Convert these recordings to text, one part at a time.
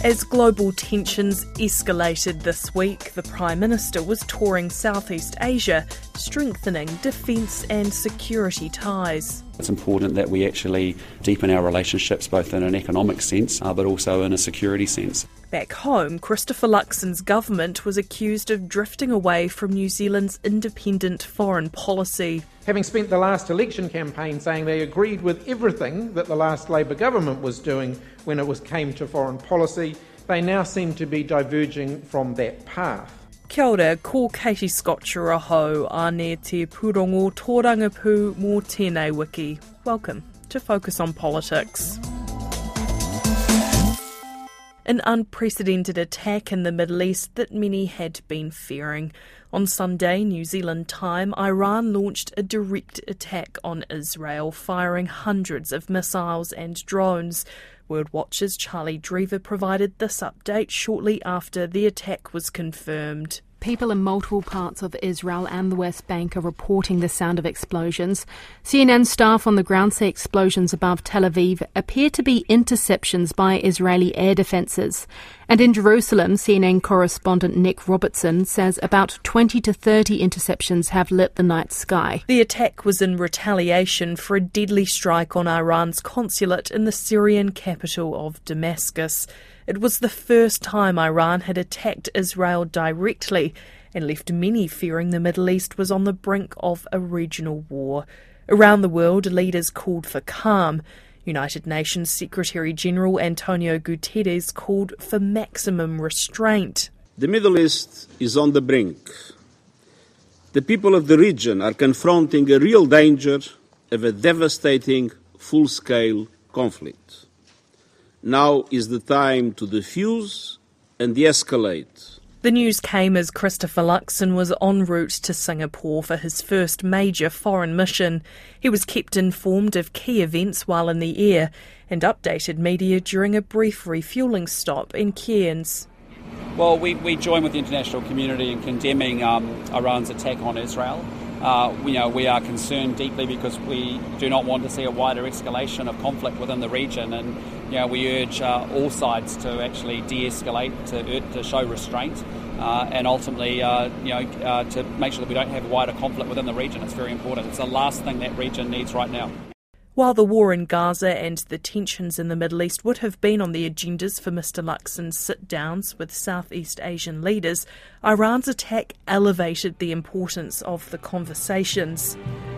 As global tensions escalated this week, the Prime Minister was touring Southeast Asia, strengthening defence and security ties. It's important that we actually deepen our relationships both in an economic sense but also in a security sense. Back home, Christopher Luxon's government was accused of drifting away from New Zealand's independent foreign policy. Having spent the last election campaign saying they agreed with everything that the last Labour government was doing when it came to foreign policy, they now seem to be diverging from that path. Kia ora, ko Katie Scotcher aho, ane te pūrongo tōrangapū mō tēnei wiki. Welcome to Focus on Politics. An unprecedented attack in the Middle East that many had been fearing. On Sunday, New Zealand time, Iran launched a direct attack on Israel, firing hundreds of missiles and drones. World Watch's Charlie Drever provided this update shortly after the attack was confirmed. People in multiple parts of Israel and the West Bank are reporting the sound of explosions. CNN staff on the ground say explosions above Tel Aviv appear to be interceptions by Israeli air defences. And in Jerusalem, CNN correspondent Nick Robertson says about 20 to 30 interceptions have lit the night sky. The attack was in retaliation for a deadly strike on Iran's consulate in the Syrian capital of Damascus. It was the first time Iran had attacked Israel directly and left many fearing the Middle East was on the brink of a regional war. Around the world, leaders called for calm. United Nations Secretary-General Antonio Guterres called for maximum restraint. The Middle East is on the brink. The people of the region are confronting a real danger of a devastating, full-scale conflict. Now is the time to defuse and de-escalate. The news came as Christopher Luxon was en route to Singapore for his first major foreign mission. He was kept informed of key events while in the air and updated media during a brief refuelling stop in Cairns. Well, we join with the international community in condemning Iran's attack on Israel. We are concerned deeply because we do not want to see a wider escalation of conflict within the region, and we urge all sides to actually de-escalate, to show restraint, and ultimately to make sure that we don't have wider conflict within the region. It's very important. It's the last thing that region needs right now. While the war in Gaza and the tensions in the Middle East would have been on the agendas for Mr Luxon's sit-downs with Southeast Asian leaders, Iran's attack elevated the importance of the conversations.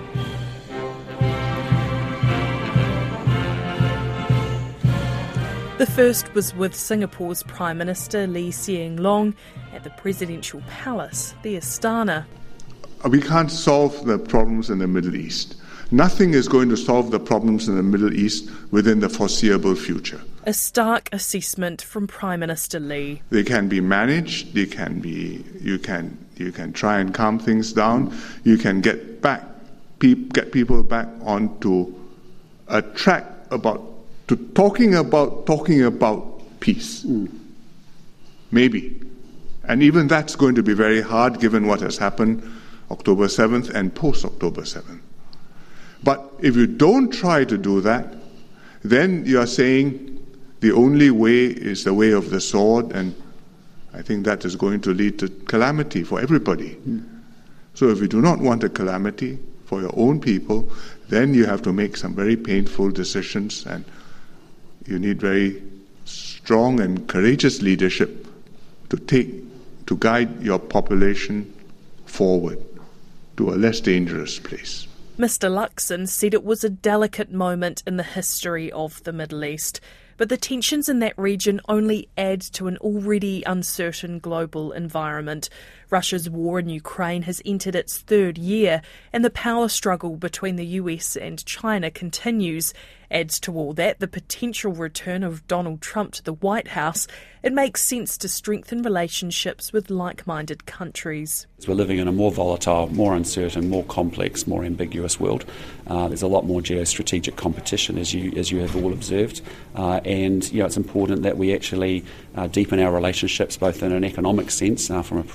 The first was with Singapore's Prime Minister Lee Hsien Loong at the Presidential Palace, the Astana. We can't solve the problems in the Middle East. Nothing is going to solve the problems in the Middle East within the foreseeable future. A stark assessment from Prime Minister Lee. They can be managed, you can try and calm things down, you can get people back onto a track to talking about peace. Maybe. And even that's going to be very hard given what has happened October 7th and post-October 7th. But if you don't try to do that, then you are saying the only way is the way of the sword, and I think that is going to lead to calamity for everybody. So if you do not want a calamity for your own people, then you have to make some very painful decisions, and you need very strong and courageous leadership to guide your population forward to a less dangerous place. Mr Luxon said it was a delicate moment in the history of the Middle East, but the tensions in that region only add to an already uncertain global environment. Russia's war in Ukraine has entered its third year, and the power struggle between the US and China continues. Adds to all that the potential return of Donald Trump to the White House. It makes sense to strengthen relationships with like-minded countries. We're living in a more volatile, more uncertain, more complex, more ambiguous world. There's a lot more geostrategic competition, as you have all observed, and it's important that we actually deepen our relationships both in an economic sense, from a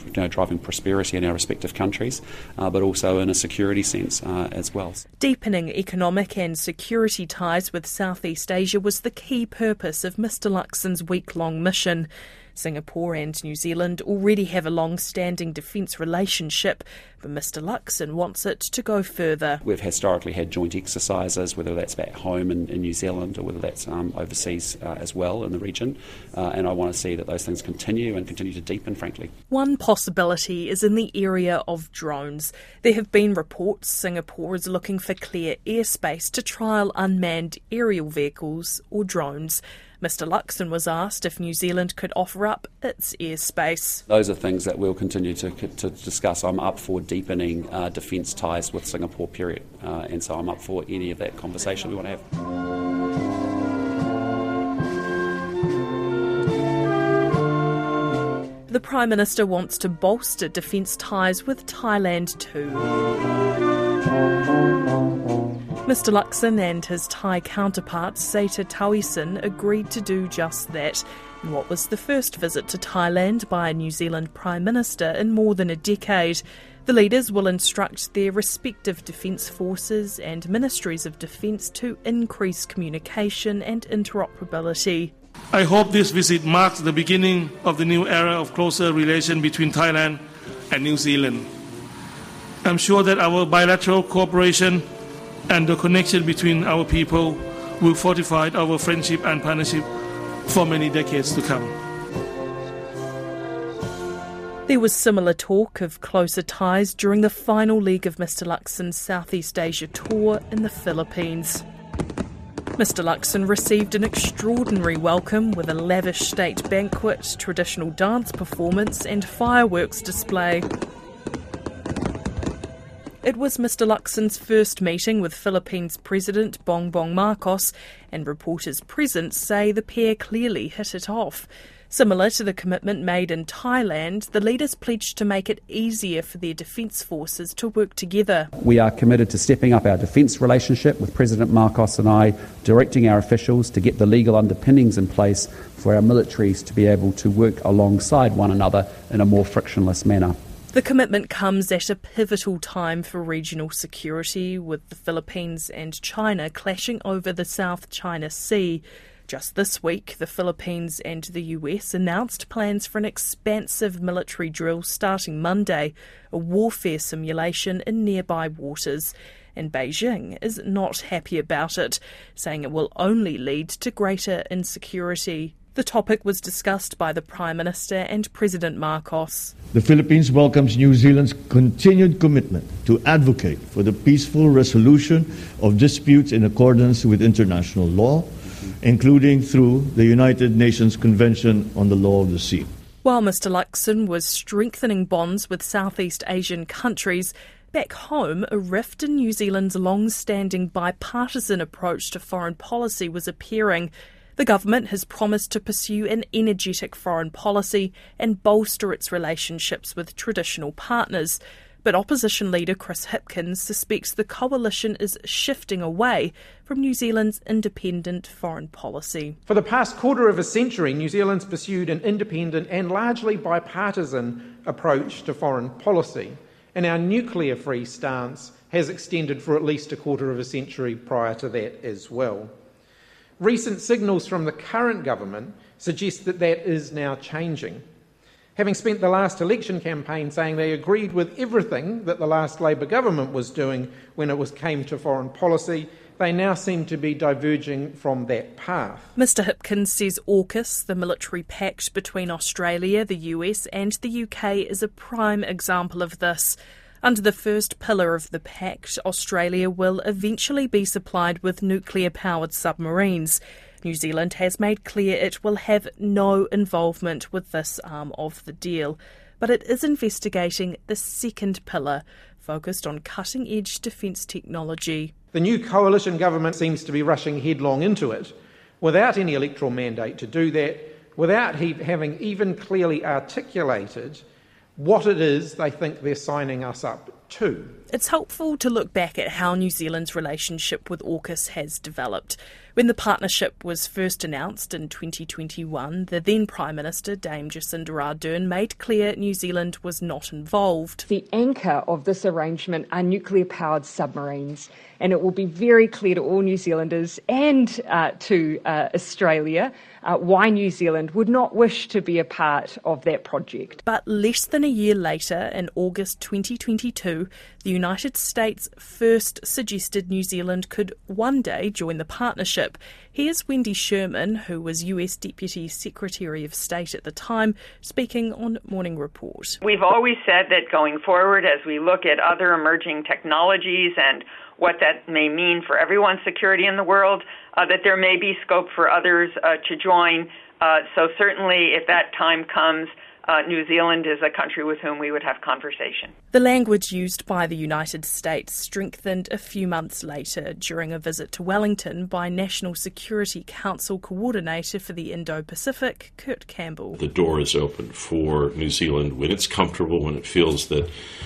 driving prosperity in our respective countries, but also in a security sense as well. Deepening economic and security ties with Southeast Asia was the key purpose of Mr Luxon's week-long mission. Singapore and New Zealand already have a long-standing defence relationship, but Mr Luxon wants it to go further. We've historically had joint exercises, whether that's back home in New Zealand or whether that's overseas as well in the region, and I want to see that those things continue to deepen, frankly. One possibility is in the area of drones. There have been reports Singapore is looking for clear airspace to trial unmanned aerial vehicles or drones. Mr Luxon was asked if New Zealand could offer up its airspace. Those are things that we'll continue to discuss. I'm up for deepening defence ties with Singapore, period. And so I'm up for any of that conversation we want to have. The Prime Minister wants to bolster defence ties with Thailand too. Mr Luxon and his Thai counterpart Srettha Thavisin agreed to do just that in what was the first visit to Thailand by a New Zealand Prime Minister in more than a decade. The leaders will instruct their respective defence forces and ministries of defence to increase communication and interoperability. I hope this visit marks the beginning of the new era of closer relation between Thailand and New Zealand. I'm sure that our bilateral cooperation and the connection between our people will fortify our friendship and partnership for many decades to come. There was similar talk of closer ties during the final leg of Mr Luxon's Southeast Asia tour in the Philippines. Mr Luxon received an extraordinary welcome with a lavish state banquet, traditional dance performance and fireworks display. It was Mr Luxon's first meeting with Philippines President Bongbong Marcos, and reporters present say the pair clearly hit it off. Similar to the commitment made in Thailand, the leaders pledged to make it easier for their defence forces to work together. We are committed to stepping up our defence relationship with President Marcos and I, directing our officials to get the legal underpinnings in place for our militaries to be able to work alongside one another in a more frictionless manner. The commitment comes at a pivotal time for regional security, with the Philippines and China clashing over the South China Sea. Just this week, the Philippines and the US announced plans for an expansive military drill starting Monday, a warfare simulation in nearby waters. And Beijing is not happy about it, saying it will only lead to greater insecurity. The topic was discussed by the Prime Minister and President Marcos. The Philippines welcomes New Zealand's continued commitment to advocate for the peaceful resolution of disputes in accordance with international law, including through the United Nations Convention on the Law of the Sea. While Mr Luxon was strengthening bonds with Southeast Asian countries, back home, a rift in New Zealand's long-standing bipartisan approach to foreign policy was appearing. The government has promised to pursue an energetic foreign policy and bolster its relationships with traditional partners. But opposition leader Chris Hipkins suspects the coalition is shifting away from New Zealand's independent foreign policy. For the past quarter of a century, New Zealand's pursued an independent and largely bipartisan approach to foreign policy, and our nuclear-free stance has extended for at least a quarter of a century prior to that as well. Recent signals from the current government suggest that that is now changing. Having spent the last election campaign saying they agreed with everything that the last Labor government was doing when it came to foreign policy, they now seem to be diverging from that path. Mr Hipkins says AUKUS, the military pact between Australia, the US and the UK, is a prime example of this. Under the first pillar of the pact, Australia will eventually be supplied with nuclear-powered submarines. New Zealand has made clear it will have no involvement with this arm of the deal, but it is investigating the second pillar, focused on cutting-edge defence technology. The new coalition government seems to be rushing headlong into it, without any electoral mandate to do that, without having even clearly articulated what it is they think they're signing us up to. It's helpful to look back at how New Zealand's relationship with AUKUS has developed. When the partnership was first announced in 2021, the then Prime Minister, Dame Jacinda Ardern, made clear New Zealand was not involved. The anchor of this arrangement are nuclear-powered submarines, and it will be very clear to all New Zealanders and to Australia why New Zealand would not wish to be a part of that project. But less than a year later, in August 2022, the United States first suggested New Zealand could one day join the partnership. Here's Wendy Sherman, who was US Deputy Secretary of State at the time, speaking on Morning Report. We've always said that going forward, as we look at other emerging technologies and what that may mean for everyone's security in the world, that there may be scope for others to join. So certainly if that time comes, New Zealand is a country with whom we would have conversation. The language used by the United States strengthened a few months later during a visit to Wellington by National Security Council Coordinator for the Indo-Pacific, Kurt Campbell. The door is open for New Zealand when it's comfortable, when it feels that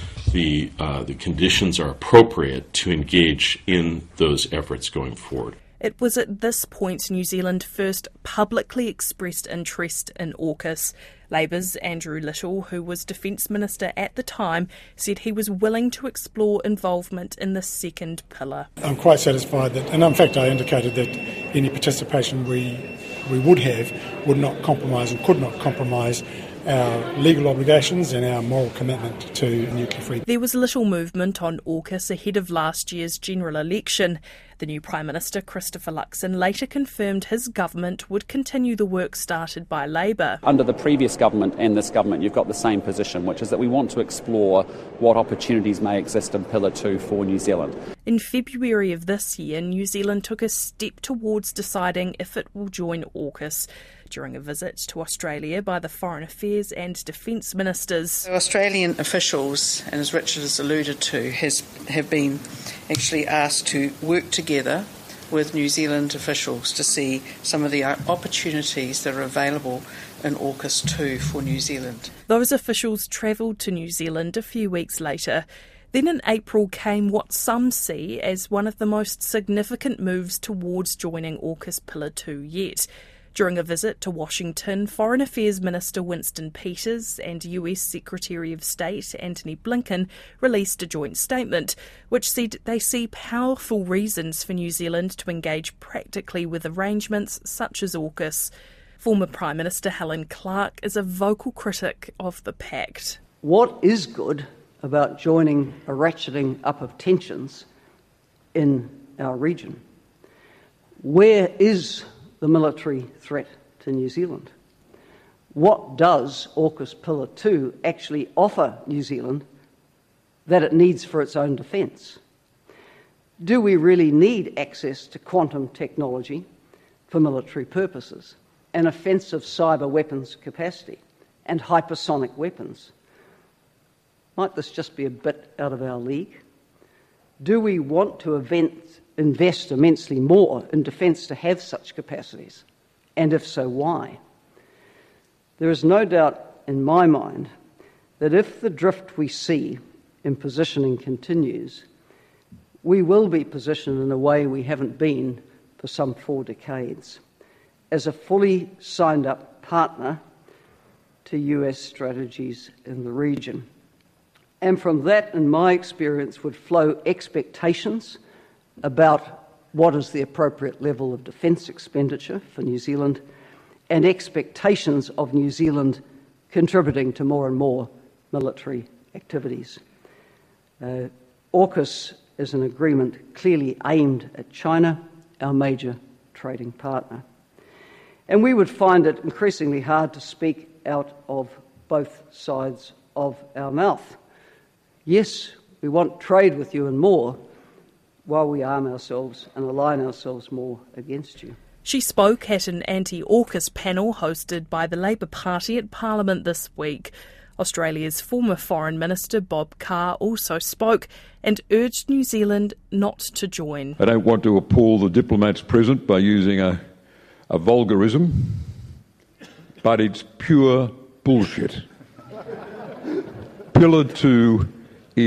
the conditions are appropriate to engage in those efforts going forward. It was at this point New Zealand first publicly expressed interest in AUKUS. Labour's Andrew Little, who was Defence Minister at the time, said he was willing to explore involvement in the second pillar. I'm quite satisfied that, and in fact I indicated that any participation we would have would not compromise and could not compromise our legal obligations and our moral commitment to nuclear freedom. There was little movement on AUKUS ahead of last year's general election. The new Prime Minister, Christopher Luxon, later confirmed his government would continue the work started by Labour. Under the previous government and this government, you've got the same position, which is that we want to explore what opportunities may exist in Pillar 2 for New Zealand. In February of this year, New Zealand took a step towards deciding if it will join AUKUS during a visit to Australia by the Foreign Affairs and Defence Ministers. So Australian officials, and as Richard has alluded to, have been actually asked to work together with New Zealand officials to see some of the opportunities that are available in AUKUS 2 for New Zealand. Those officials travelled to New Zealand a few weeks later. Then in April came what some see as one of the most significant moves towards joining AUKUS Pillar 2 yet. During a visit to Washington, Foreign Affairs Minister Winston Peters and US Secretary of State Antony Blinken released a joint statement which said they see powerful reasons for New Zealand to engage practically with arrangements such as AUKUS. Former Prime Minister Helen Clark is a vocal critic of the pact. What is good about joining a ratcheting up of tensions in our region? Where is the military threat to New Zealand? What does AUKUS Pillar 2 actually offer New Zealand that it needs for its own defence? Do we really need access to quantum technology for military purposes, an offensive cyber weapons capacity, and hypersonic weapons? Might this just be a bit out of our league? Do we want to invest immensely more in defence to have such capacities? And if so, why? There is no doubt in my mind that if the drift we see in positioning continues, we will be positioned in a way we haven't been for some 4 decades, as a fully signed up partner to US strategies in the region. And from that, in my experience, would flow expectations about what is the appropriate level of defence expenditure for New Zealand and expectations of New Zealand contributing to more and more military activities. AUKUS is an agreement clearly aimed at China, our major trading partner. And we would find it increasingly hard to speak out of both sides of our mouth. Yes, we want trade with you and more, while we arm ourselves and align ourselves more against you. She spoke at an anti-AUKUS panel hosted by the Labour Party at Parliament this week. Australia's former Foreign Minister Bob Carr also spoke and urged New Zealand not to join. I don't want to appall the diplomats present by using a vulgarism, but it's pure bullshit. Pillar 2 is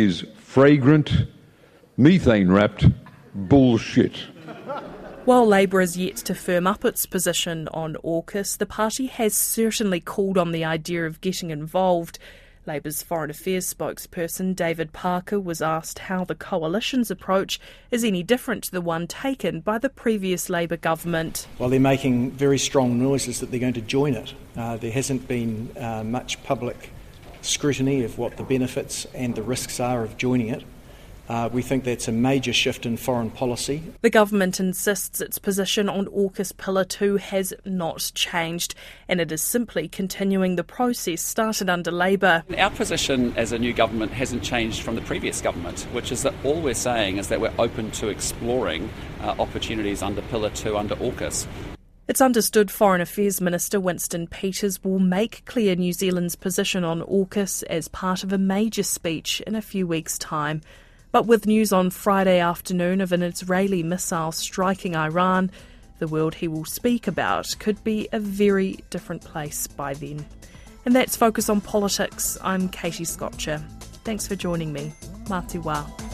fragrant, methane-wrapped bullshit. While Labour is yet to firm up its position on AUKUS, the party has certainly called on the idea of getting involved. Labour's Foreign Affairs spokesperson David Parker was asked how the coalition's approach is any different to the one taken by the previous Labour government. Well, they're making very strong noises that they're going to join it. There hasn't been much public scrutiny of what the benefits and the risks are of joining it. We think that's a major shift in foreign policy. The government insists its position on AUKUS Pillar 2 has not changed, and it is simply continuing the process started under Labour. Our position as a new government hasn't changed from the previous government, which is that all we're saying is that we're open to exploring opportunities under Pillar 2 under AUKUS. It's understood Foreign Affairs Minister Winston Peters will make clear New Zealand's position on AUKUS as part of a major speech in a few weeks' time. But with news on Friday afternoon of an Israeli missile striking Iran, the world he will speak about could be a very different place by then. And that's Focus on Politics. I'm Katie Scotcher. Thanks for joining me. Mā te wā.